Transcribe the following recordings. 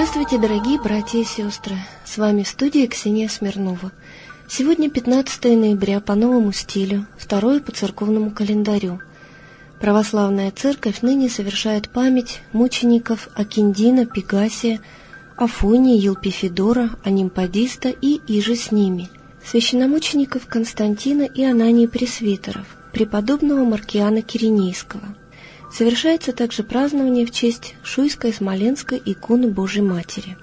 Здравствуйте, дорогие братья и сестры! С вами в студии Ксения Смирнова. Сегодня 15 ноября по новому стилю, 2 по церковному календарю. Православная церковь ныне совершает память мучеников Окиндина, Пегасия, Афония, Елпифидора, Анимпадиста и иже с ними, священномучеников Константина и Анании Пресвитеров, преподобного Маркиана Киринейского. Совершается также празднование в честь Шуйской Смоленской иконы Божьей Матери.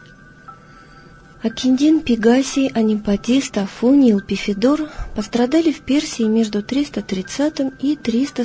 Окиндин, Пегасий, Анимпадист, Афоний и Елпифидор пострадали в Персии между 330 и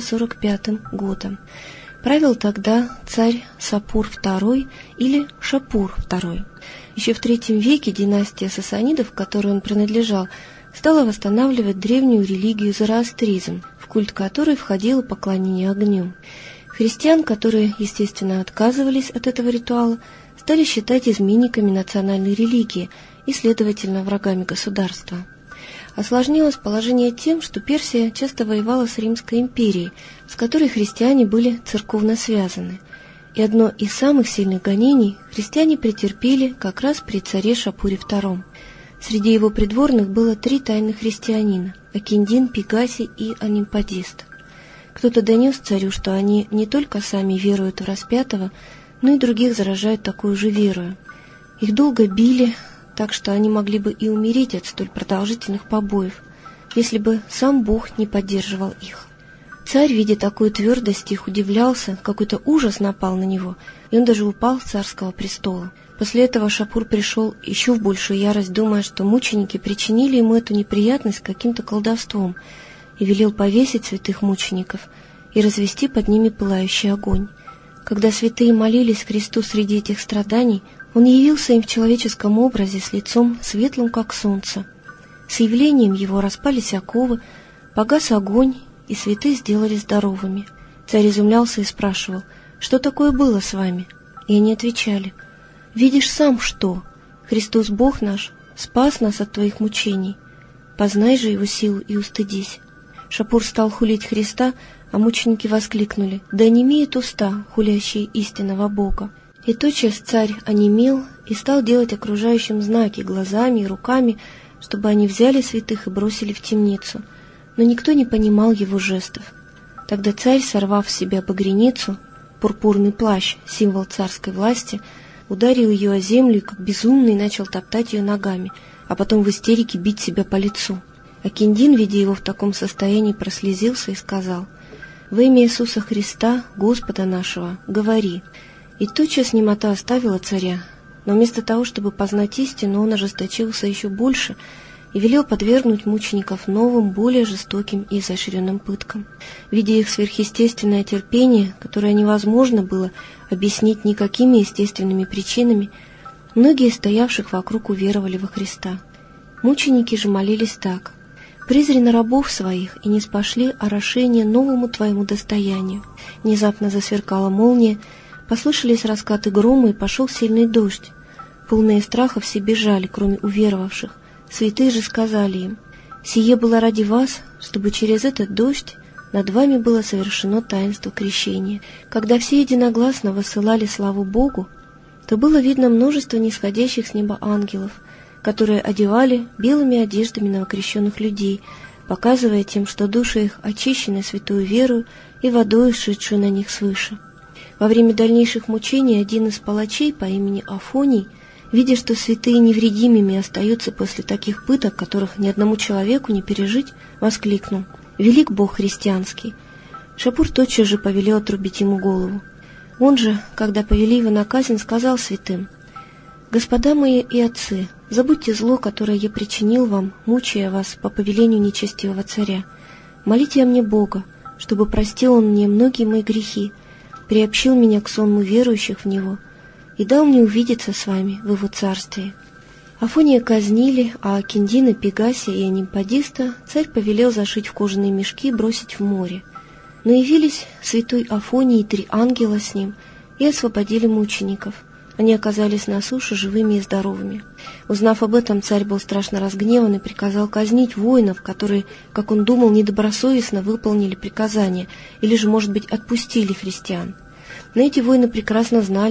345 годом. Правил тогда царь Сапур II или Шапур II. Еще в III веке династия сасанидов, к которой он принадлежал, стала восстанавливать древнюю религию зороастризм, в культ которой входило поклонение огню. Христиан, которые, естественно, отказывались от этого ритуала, стали считать изменниками национальной религии и, следовательно, врагами государства. Осложнилось положение тем, что Персия часто воевала с Римской империей, с которой христиане были церковно связаны, и одно из самых сильных гонений христиане претерпели как раз при царе Шапуре II. Среди его придворных было 3 тайных христианина – Окиндин, Пегасий и Анимпадист. Кто-то донес царю, что они не только сами веруют в распятого, но и других заражают такую же верою. Их долго били, так что они могли бы и умереть от столь продолжительных побоев, если бы сам Бог не поддерживал их. Царь, видя такую твердость, их удивлялся, какой-то ужас напал на него, и он даже упал с царского престола. После этого Шапур пришел еще в большую ярость, думая, что мученики причинили ему эту неприятность каким-то колдовством, и велел повесить святых мучеников и развести под ними пылающий огонь. Когда святые молились Христу среди этих страданий, Он явился им в человеческом образе с лицом светлым, как солнце. С явлением Его распались оковы, погас огонь, и святые сделались здоровыми. Царь изумлялся и спрашивал: «Что такое было с вами?» И они отвечали: «Видишь сам, что? Христос Бог наш спас нас от твоих мучений. Познай же Его силу и устыдись». Шапур стал хулить Христа, а мученики воскликнули: «Да онемеют уста, хулящие истинного Бога». И тотчас царь онемел и стал делать окружающим знаки глазами и руками, чтобы они взяли святых и бросили в темницу, но никто не понимал его жестов. Тогда царь, сорвав с себя багряницу, пурпурный плащ, символ царской власти, ударил ее о землю и, как безумный, начал топтать ее ногами, а потом в истерике бить себя по лицу. Окиндин, видя его в таком состоянии, прослезился и сказал: «Во имя Иисуса Христа, Господа нашего, говори». И тотчас немота оставила царя, но вместо того, чтобы познать истину, он ожесточился еще больше и велел подвергнуть мучеников новым, более жестоким и изощренным пыткам. Видя их сверхъестественное терпение, которое невозможно было объяснить никакими естественными причинами, многие из стоявших вокруг уверовали во Христа. Мученики же молились так: «Презри на рабов своих и не спошли орошение новому твоему достоянию». Внезапно засверкала молния, послышались раскаты грома, и пошел сильный дождь. Полные страха все бежали, кроме уверовавших. Святые же сказали им: «Сие было ради вас, чтобы через этот дождь над вами было совершено таинство крещения». Когда все единогласно воссылали славу Богу, то было видно множество нисходящих с неба ангелов, которые одевали белыми одеждами новокрещенных людей, показывая тем, что души их очищены святою верою и водою, шедшую на них свыше. Во время дальнейших мучений один из палачей по имени Афоний, видя, что святые невредимыми остаются после таких пыток, которых ни одному человеку не пережить, воскликнул: «Велик Бог христианский!» Шапур тотчас же повелел отрубить ему голову. Он же, когда повели его на казнь, сказал святым: «Господа мои и отцы, забудьте зло, которое я причинил вам, мучая вас по повелению нечестивого царя. Молите о мне Бога, чтобы простил Он мне многие мои грехи, приобщил меня к сонму верующих в Него и дал мне увидеться с вами в Его царстве». Афония казнили, а Окиндина, Пегасия и Анимпадиста царь повелел зашить в кожаные мешки и бросить в море. Но явились святой Афоний и 3 ангела с ним и освободили мучеников. Они оказались на суше живыми и здоровыми. Узнав об этом, царь был страшно разгневан и приказал казнить воинов, которые, как он думал, недобросовестно выполнили приказание или же, может быть, отпустили христиан. Но эти воины прекрасно знали,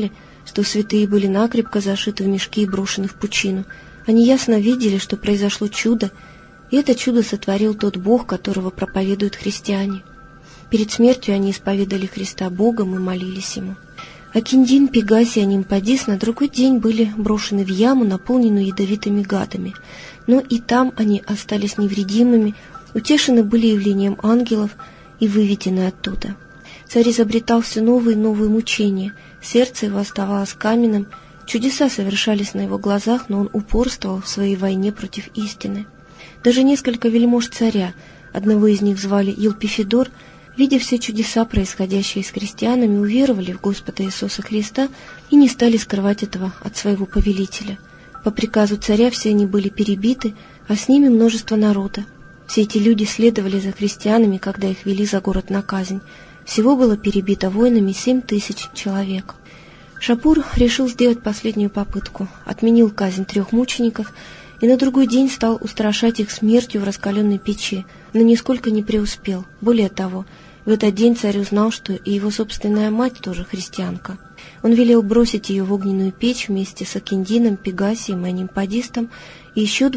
что святые были накрепко зашиты в мешки и брошены в пучину. Они ясно видели, что произошло чудо, и это чудо сотворил тот Бог, которого проповедуют христиане. Перед смертью они исповедали Христа Богом и молились Ему. Акиндин, Пегасий и Нимпадис на другой день были брошены в яму, наполненную ядовитыми гадами, но и там они остались невредимыми, утешены были явлением ангелов и выведены оттуда. Царь изобретал все новые и новые мучения, сердце его оставалось каменным, чудеса совершались на его глазах, но он упорствовал в своей войне против истины. Даже несколько вельмож царя, одного из них звали Елпифидор, видя все чудеса, происходящие с христианами, уверовали в Господа Иисуса Христа и не стали скрывать этого от своего повелителя. По приказу царя все они были перебиты, а с ними множество народа. Все эти люди следовали за христианами, когда их вели за город на казнь. Всего было перебито воинами 7000 человек. Шапур решил сделать последнюю попытку, отменил казнь 3 мучеников и на другой день стал устрашать их смертью в раскаленной печи, но нисколько не преуспел. Более того, в этот день царь узнал, что и его собственная мать тоже христианка. Он велел бросить ее в огненную печь вместе с Акиндином, Пегасием и Нимпадистом и еще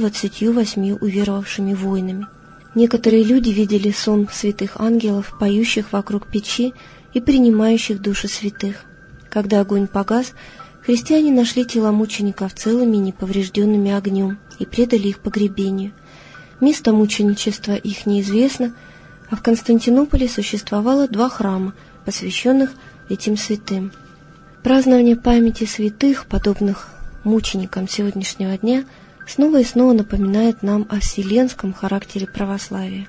28 уверовавшими воинами. Некоторые люди видели сон святых ангелов, поющих вокруг печи и принимающих души святых. Когда огонь погас, христиане нашли тела мучеников целыми и неповрежденными огнем и предали их погребению. Место мученичества их неизвестно, а в Константинополе существовало 2 храма, посвященных этим святым. Празднование памяти святых, подобных мученикам сегодняшнего дня, снова и снова напоминает нам о вселенском характере православия.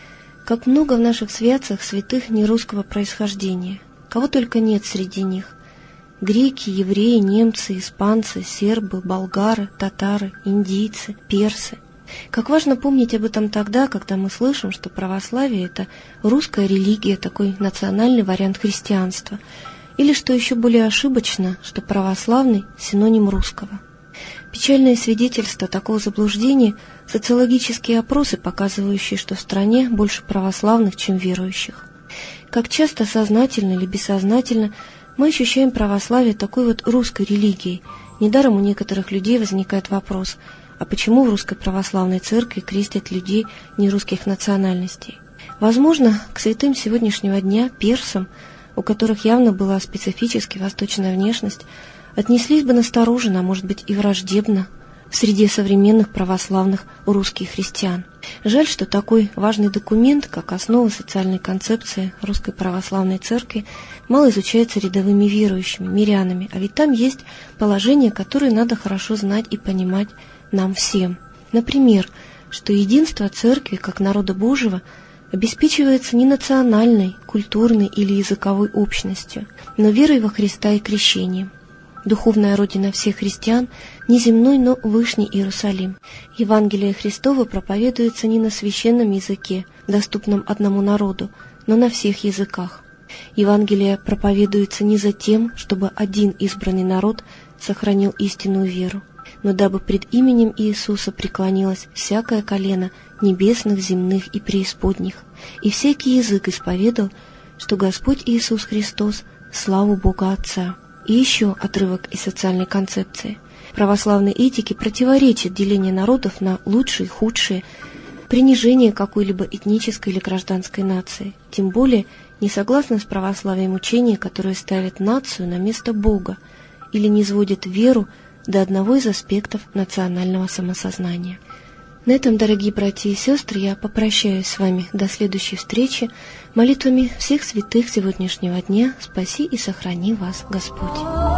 Как много в наших святцах святых нерусского происхождения, кого только нет среди них. Греки, евреи, немцы, испанцы, сербы, болгары, татары, индийцы, персы. Как важно помнить об этом тогда, когда мы слышим, что православие – это русская религия, такой национальный вариант христианства, или, что еще более ошибочно, что православный – синоним русского. Печальное свидетельство такого заблуждения – социологические опросы, показывающие, что в стране больше православных, чем верующих. Как часто, сознательно или бессознательно, мы ощущаем православие такой вот русской религией. Недаром у некоторых людей возникает вопрос – а почему в Русской Православной Церкви крестят людей нерусских национальностей? Возможно, к святым сегодняшнего дня, персам, у которых явно была специфически восточная внешность, отнеслись бы настороженно, а может быть и враждебно, в среде современных православных русских христиан. Жаль, что такой важный документ, как основа социальной концепции Русской Православной Церкви, мало изучается рядовыми верующими, мирянами, а ведь там есть положения, которые надо хорошо знать и понимать нам всем. Например, что единство Церкви как народа Божьего обеспечивается не национальной, культурной или языковой общностью, но верой во Христа и крещением. Духовная родина всех христиан не земной, но Вышний Иерусалим. Евангелие Христово проповедуется не на священном языке, доступном одному народу, но на всех языках. Евангелие проповедуется не за тем, чтобы один избранный народ сохранил истинную веру, но дабы пред именем Иисуса преклонилось всякое колено небесных, земных и преисподних, и всякий язык исповедал, что Господь Иисус Христос – славу Бога Отца. И еще отрывок из социальной концепции. Православной этике противоречит деление народов на лучшие и худшие, принижение какой-либо этнической или гражданской нации, тем более не согласно с православием учения, которое ставит нацию на место Бога или не сводит веру до одного из аспектов национального самосознания. На этом, дорогие братья и сестры, я попрощаюсь с вами до следующей встречи молитвами всех святых сегодняшнего дня. Спаси и сохрани вас, Господь.